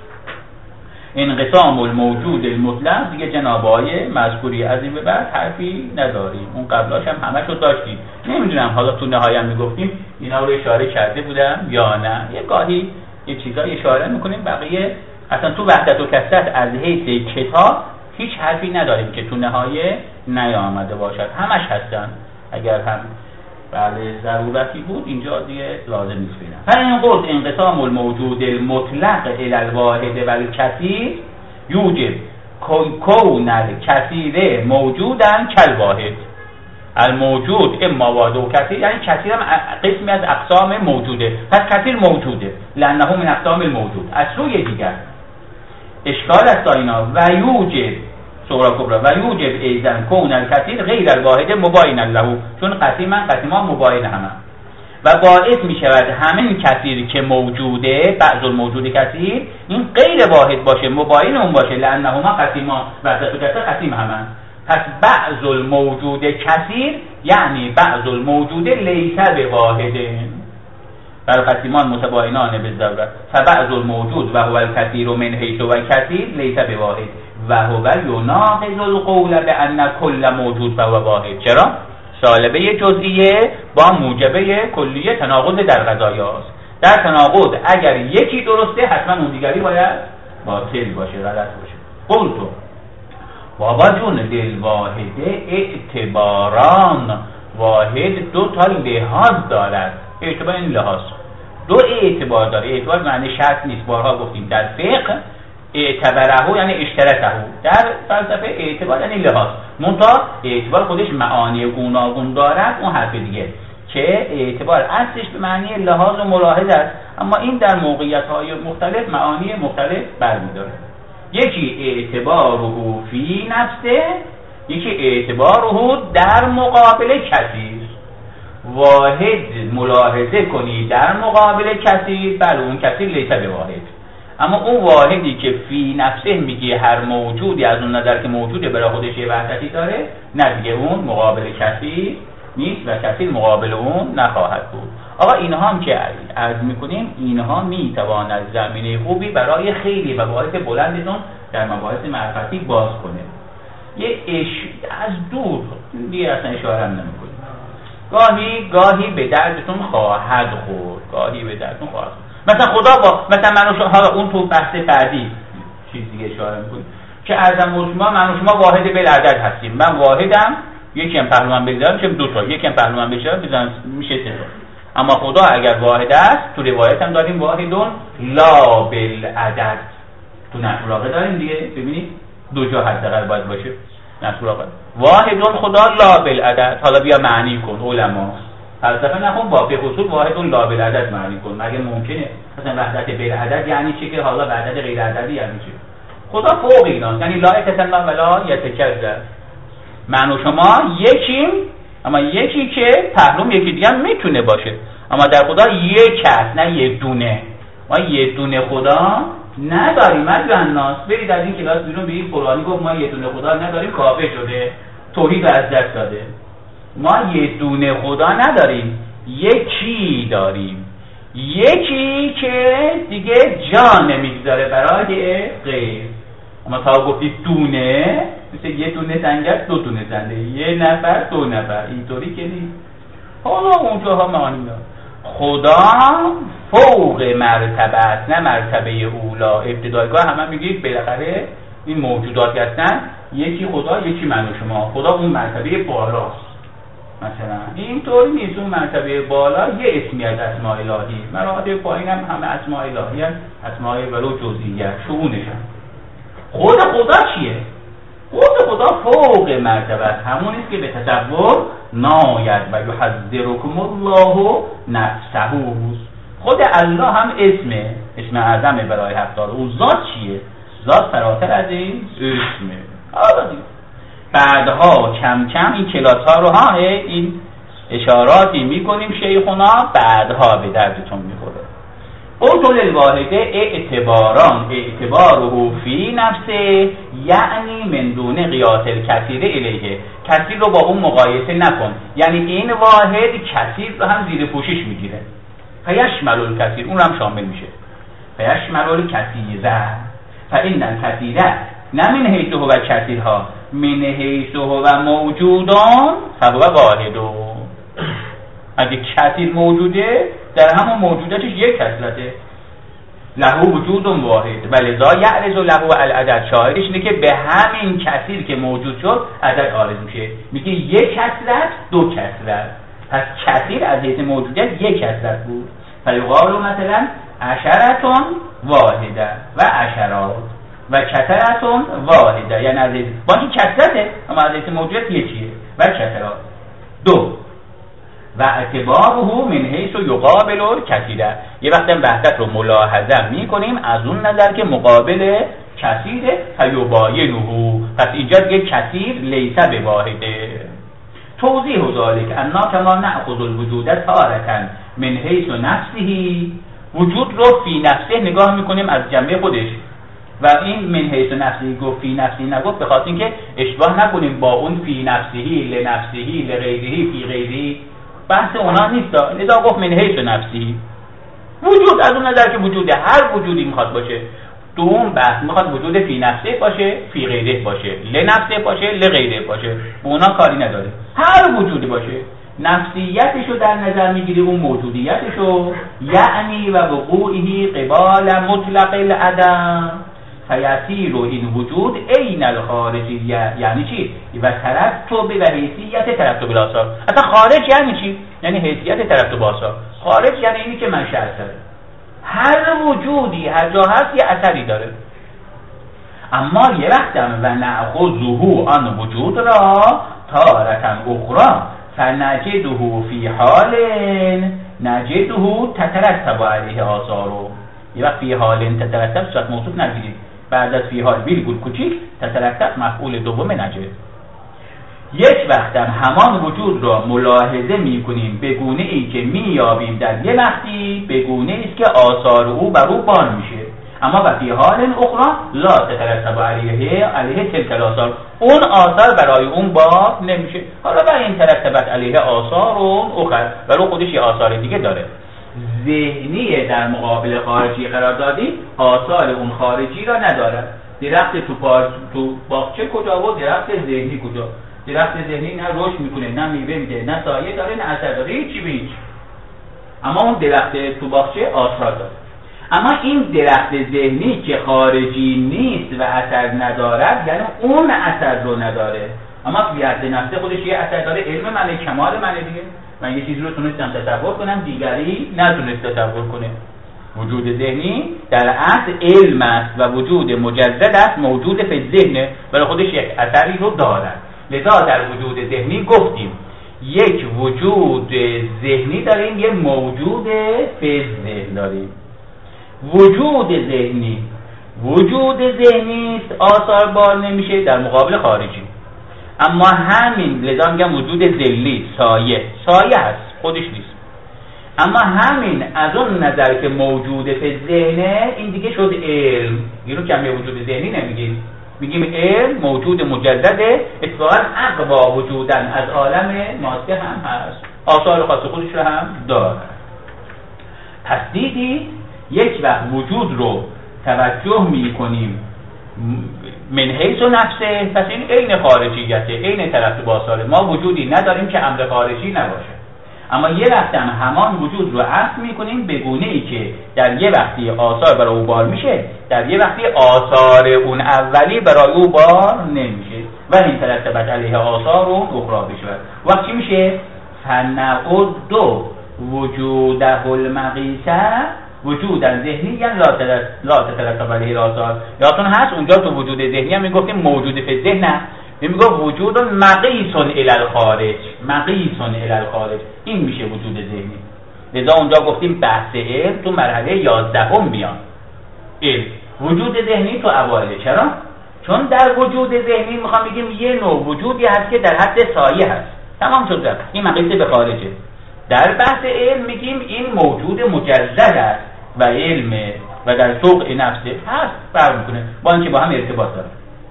انقسام الموجود المطلق، دیگه جناب آقای مذکوری از این به بعد حرفی نداریم، اون قبلاش هم همه شو داشتیم. نمیدونم حالا تو نهایم میگفتیم اینا رو اشاره کرده بودم یا نه، یه گاهی یه چیزایی اشاره میکنیم، بقیه اصلا تو وحدت و کثرت از حیث کتاب هیچ حرفی نداریم که تو نهایه نیامده باشد، همش هستن. اگر هم بله ضرورتی بود اینجا دیگه لازم نیست بینم. فإن قلت انقسام الموجود المطلق الى الواحد والكثير یوجب کون الكثير موجودا کالواحد. الموجود اما واحد و کثیر، یعنی کثیر هم قسمی از اقسام موجوده، پس کثیر موجوده لانه من اقسام الموجود. از روی دیگر اشکال است اینا. و یوجب صورا کبرا و یوجب ایزن کون الکثیر غیر الواحد مباین له، چون قسیما قسیما مباین همه و باعث می شود همین کثیر که موجوده، بعض الموجود کثیر، این غیر واحد باشه، مباین اون باشه، لانهما قسیما و کثیر قسیم همه. پس بعض الموجود کثیر یعنی بعض الموجود لیس بواحد، بل قسیمان متباینان بالضرورت. فبعض الموجود و هو الکثیر من حیث و الکثیر لیس بواحد و هو یناقض القول بان کل موجود فهو واحد. چرا؟ سالبه جزئیه با موجبه کلیه تناقض در قضایاست. در تناقض اگر یکی درسته حتما اون دیگری باید باطل باشه، غلط باشه. قلتو بابا جون دل واحده اعتباران، واحد دو تا لحاظ دارد. اعتبار این لحاظ دو اعتبار داره. اعتبار معنی شرط نیست، بارها گفتیم در فقه اعتباره یعنی اشترطه، در فلسفه اعتبار یعنی لحاظ. منتها اعتبار خودش معانی گوناگون دارد، اون حرف دیگه که اعتبار اصلش به معنی لحاظ و ملاحظه است، اما این در موقعیت‌های مختلف معانی مختلف برمی‌داره. یکی اعتباره فی نفسه، یکی اعتباره در مقابل کثیر. واحد ملاحظه کنی در مقابل کثیر، بله اون کثیر لیس بواحد. اما اون واحدی که فی نفسه میگی هر موجودی از اون نظر که موجوده برای خودش یه وحدتی داره، نه دیگه اون مقابل کثیر نیست و کثیر مقابل اون نخواهد بود. آقا اینها هم که عرض میکنیم اینها میتواند زمینه خوبی برای خیلی مباحث بلندتون در مباحث معرفتی باز کنه. یه اش از دور دیگه اصلا اشاره هم نمیکنیم. گاهی گاهی به دردتون خواهد خورد، گاهی به دردتون خواهد خورد. مثلا خدا با مثلا من و شما، حالا اون تو بحث بعدی چیز دیگه اشاره میکنیم که ارزم و شما من و شما واحد بالعدد هستیم. من واحدم، یکی هم پهلوان بذارم میشه دو تا، یکی هم پهلوان بذارم میشه سه تا. اما خدا اگر واحد است، تو روایت هم داریم واحدون لا بالعدد. تو نحو داریم دیگه، ببینید دو جا حداقل باید باشه نحو واحدون خدا لا بالعدد. حالا بیا معنی کن علما، فلسفه نخون با به خصوص واحد اون لا بالعدد معنی کن. مگه ممکنه مثلا وحدت بالعدد یعنی چی که حالا وحدت غیر عددی یعنی چی؟ خدا فوق ایناست، یعنی لا یتسنن ولا یتکذب. من و شما یکیم، اما یکی که پهلوم یکی دیگه هم میتونه باشه، اما در خدا یک است نه یک دونه. ما یک دونه خدا نداریم. از الناس برید از این کلاس بیرون بگید قرآنی گفت ما یک دونه خدا نداریم، کافر شده، توحید از دست داده. ما یک دونه خدا نداریم، یکی داریم، یکی که دیگه جان نمیگذاره برای غیر. اما تا گفتید دونه، مثل یه دونه سنگر دو دونه زنده، یه نفر دو نفر، اینطوری که نیست. حالا اونجاها معنی داره خدا فوق مرتبه است، نه مرتبه اولا. ابتدایگاه همه میگید بالاخره این موجوداتی هستن، یکی خدا یکی من و شما. خدا اون مرتبه بالاست. مثلا اینطوری نیست، اون مرتبه بالا یه اسمی از اسماء الهی، مراتب پایین هم همه اسماء الهی هم اسماء ولو جزئیه شؤونشن. خود خدا چیه؟ خود خدا فوق مرتبه است، همون است که به تصور ناید و یحذرکم الله نفسه. خود الله هم اسمه، اسم اعظم برای حق داره. اون ذات چیه؟ ذات فراتر از این اسمه. حالا دیگه بعدها کم کم این کلاس ها رو ها این اشاراتی میکنیم شیخونا، بعدها به دردتون میخوره. قلت للواحده اعتباران، اعتباره فی نفسه یعنی من دون قیاس الکثیر الیه. کثیر رو با اون مقایسه نکن، یعنی این واحد کثیر رو هم زیر پوشش میگیره. فیشمل الکثیر، اون رو هم شامل میشه. فیشمل الکثیره فإن الکثیره نه من حیث هو کثیرها، من حیث هو موجودان فهو واحدون. اگه کثیر موجوده در همون موجوداتش یک کثرته، له وجود واحد ولذا یعرض له العدد. شاهدش اینه که به همین کثیر که موجود شد عدد عارض میشه. میگه یک کثرت دو کثرت، پس کثیر از حیث موجودیت یک کثرت بود. فیقال مثلا عشرتون واحده و عشرات و کثرتون واحده، یعنی از حیث با این کثرته اما از حیث موجودیت یکیه. و کثرات دو و اعتباره من حیث یقابل کثیره. یه وقت وحدت رو ملاحظه میکنیم از اون نظر که مقابل کثیره. فیباینه، پس اینجا دیگه کثیر لیس بواحده. توضیح ذالک انا کما نأخذ الوجود تارة من حیث نفسه، وجود رو فی نفسه نگاه میکنیم از جنبه خودش، و این من حیث نفسه گفت فی نفسه نگفت به خاطر اینکه اشتباه نکنیم با اون فی نفسه لنفسه لغیره فی غیره، بحث اونا نیست. لذا گفت من حیث نفسی، وجود از اون نظر که وجود هر وجودی میخواد باشه. دوم بحث میخواد وجود فی نفسه باشه، فی غیره باشه، لنفسه باشه، لغیره باشه، اونا کاری نداره. هر وجودی باشه نفسیتشو در نظر میگیری، اون موجودیتشو، یعنی و وقوعه قبال مطلق العدم فیصیر این وجود عین الخارجیه. یعنی چی؟ و ترتب و حیثیت ترتب الآثار. اصلا خارج یعنی چی؟ یعنی حیثیت ترتب آثار. خارج یعنی اینی که منشأ اثره. هر وجودی هر جا هست یه اثری داره. اما یه وقتم و نأخذه آن وجود را تارة اخرى فنجده فی حال نجده تترتب علیه آثاره. یه وقت فی حال تترتب صورت موصوف نگیرید، بعد از فی حال ویرگول کوچیک تترتب مفعول دوم نجد. یک وقتم همان وجود را ملاحظه میکنیم به گونه ای که مییابیم در یه وقتی به گونه ایست که آثار او بر او بان میشه. اما و فی حال اخرى لا تترتب علیه علیه تلک الآثار، اون آثار برای اون بان نمیشه. حالا و این ترتبت علیه آثار اون اخر، برای خودش یه آثار دیگه داره. ذهنی در مقابل خارجی قرار دادی، آثار اون خارجی را ندارد. درخت تو پارک تو باغچه کجا و درخت ذهنی کجا؟ درخت ذهنی نه رشد میکنه، نه میوه میده، نه سایه داره، نه اثر داره، هیچی به هیچ. اما اون درخت تو باغچه آثار داره. اما این درخت ذهنی که خارجی نیست و اثر ندارد، یعنی اون اثر رو نداره. اما فیات نفس خودش یه اثر داره، علم منه، کمال منه دیگه. من یه چیزی رو تونستم تصور کنم، دیگری نتونست تصور کنه. وجود ذهنی در اصل علم است و وجود مجرد است، موجود فی ذهن، برای خودش یک اثری رو دارد. لذا در وجود ذهنی گفتیم یک وجود ذهنی داریم، یک موجود فی ذهن داریم. وجود ذهنی وجود ذهنی است، آثار بار نمیشه در مقابل خارجی. اما همین لذا میگم وجود ذلی، سایه سایه هست، خودش نیست. اما همین از اون نظر که موجود فی ذهنه، این دیگه شد علم. اینو کمی وجود ذهنی نمیگیم، میگیم علم موجود مجدده، اتفاقا اقوا وجودن از عالم ماده هم هست، آثار خاص خودش رو هم داره. پس دیدی یک وقت وجود رو توجه میکنیم من حیث و نفسه، پس این عین خارجیته، عین ترتب آثاره. ما وجودی نداریم که امر خارجی نباشه، اما یه وقت هم همان وجود رو عطف میکنیم به گونه ای که در یه وقتی آثار برای او بار میشه، در یه وقتی آثار اون اولی برای او بار نمیشه و این ترتبت علیه آثار اون اخرى بشه. وقتی میشه فنعود دو وجوده المقیسه وجودن ذهنی، یعنی لا تترتب علیه آثار. یادتون هست اونجا تو وجود ذهنی هم میگفتیم موجود فی ذهن، میگه وجود مقیس الی الخارج، مقیس الی الخارج، این میشه وجود ذهنی. لذا اونجا گفتیم بحث علم تو مرحله یازدهم بیان. علم وجود ذهنی تو اوایل. چرا؟ چون در وجود ذهنی میخوام بگیم یه نوع وجودی هست که در حد سایه هست، تمام شد، این مقیس به خارجه. در بحث علم میگیم این موجود مجرد است و علم و در سوق نفسه هست، فرق میکنه با اینکه با هم ارتباط داره.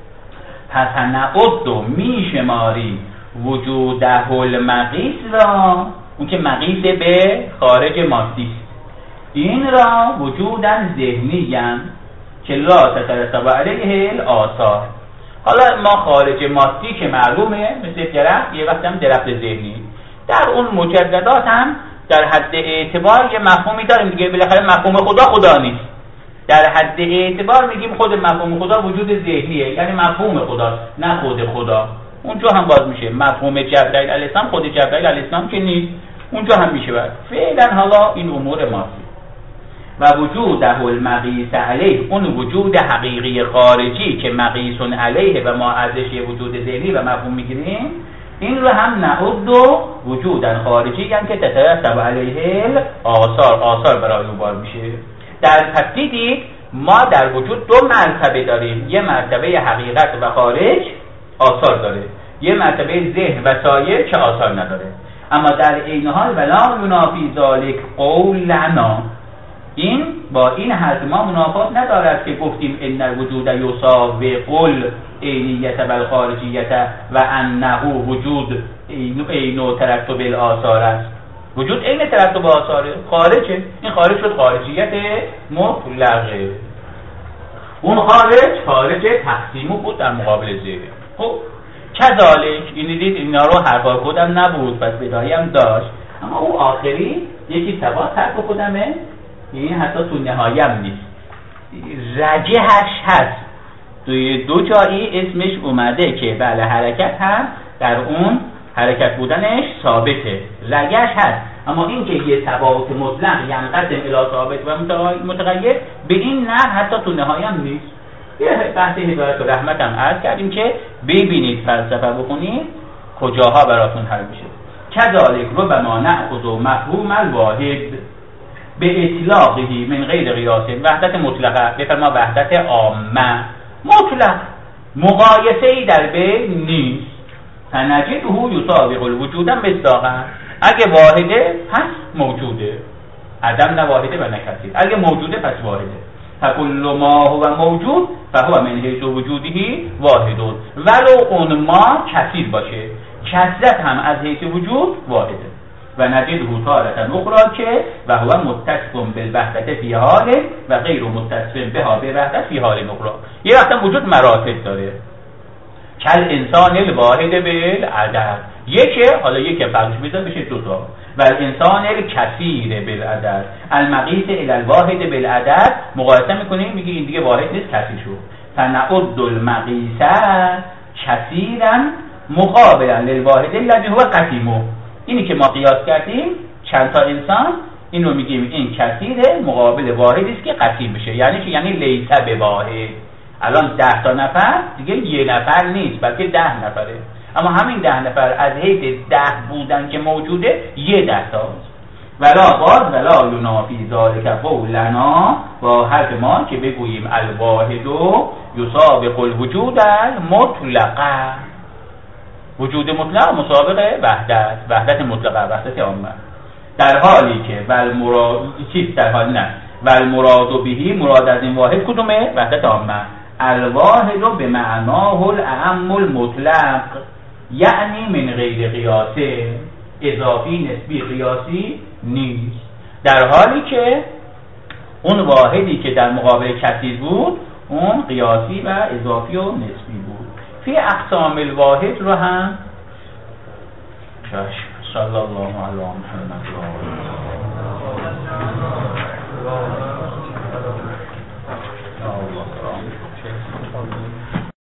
پس نعد میشماری وجوده المقیس را، اون که مقیس به خارج مادی است، این را وجودن ذهنی هم که لا تترتب علیه الآثار. حالا ما خارج مادی که معلومه مثل درخت، یه وقت هم درخت ذهنی، در اون مجددات هم در حد اعتبار یه مفهومی داریم دیگه، بالاخره مفهوم خدا خدا نیست. در حد eعتبار میگیم خود مفهوم خدا وجود ذهنیه، یعنی مفهوم خدا نه خود خدا. اونجا هم باز میشه مفهوم جبرائیل علیه السلام خود جبرائیل علیه السلام که نیست، اونجا هم میشه. بعد فعلا حالا این امور ماست. و وجوده المقیس علیه، اون وجود حقیقی خارجی که مقیس علیه و ما ازش یه وجود ذهنی و مفهوم میگیریم، این رو هم نعد و وجودن خارجی، یعنی که تترتب علیه آثار، آثار برای اون بار میشه. در پس دیدید ما در وجود دو مرتبه داریم، یه مرتبه حقیقت و خارج آثار داره، یه مرتبه ذهن و سایه که آثار نداره. اما در عین حال ولا منافی ذالک قولنا، این با این حرف ما منافات ندارد که گفتیم ان الوجود یساوی قل عینیت و الخارجیت و انه وجود عین ترتب الاثار است. وجود عین ترتب آثاره، خارجه، این خارج شد خارجیت مطلقه. اون خارج خارج تقسیمو بود در مقابل ذهن. خب کذالک، این دیدید اینا رو حرفا خودم نبود، پس بدایی هم داشت، اما او آخری یکی ثبات حرف خودمه، این حتی تو نهایم نیست، رجحش هست، توی دو جایی اسمش اومده که بله حرکت هم در اون حرکت بودنش ثابته، رجحش هست. اما این که یه ثبات مطلق ینقسم الی ثابت و متغیر، به این نه حتی تو نهایم نیست. یه بحث هدایت و رحمت هم عرض کردیم که ببینید فلسفه بخونید کجاها براتون حل میشه. کذالک ربما نأخذ مفهوم الواحد به اطلاقه من غیر قیاس، وحدت مطلقه، بفرما وحدت عامه مطلق، مقایسه ای در بین نیست. فنجده یسابق الوجود مصداقا، اگه واحده پس موجوده، عدم نه واحده و نه کثیر، اگه موجوده پس واحده. فکل ما هو موجود فهو من حیث وجوده واحد، ولو اون ما کثیر باشه، کثرت هم از حیث وجود واحده. و نجده تارة اخرى که و هو متصف بالوحدت فی حال و غیر متصف بها بوحدت فی حال اخرى. یه وقتا وجود مراتب داره، کل انسان الواحد بالعدد، یکی حالا یکی فرقش بذار بشه دو تا، و الانسان الکثیر بالعدد، المقیس الی الواحد بالعدد، مقایسه میکنیم میگه این دیگه واحد نیست کثیر شد. فنعد المقیس کثیرا مقابلا للواحد الذی هو قسیمه، اینی که ما قیاس کردیم چند تا انسان، اینو میگیم این کثیره مقابل واحدی است که قسیم بشه، یعنی چی؟ یعنی لیس به واحد. الان ده تا نفر دیگه یه نفر نیست بلکه ده نفره. اما همین ده نفر از حیث ده بودن که موجوده یه ده تاست. ولا باز ولا ینافی ذالک قولنا، با حرف ما که بگوییم الواحد و یسابق الوجود المطلقه، وجود مطلق مسابقه وحدت، وحدت مطلقه، وحدت عامه. در حالی که ول مراد چیز در حالی نه ول مراد بهی، مراد از این واحد کدومه؟ وحدت عامه. الواحد به معناه الاعم المطلق، یعنی من غیر قیاسه، اضافی نسبی قیاسی نیست. در حالی که اون واحدی که در مقابل کثیر بود اون قیاسی و اضافی و نسبی بود. فی اقسام الواحد رو هم صلی الله علی محمد.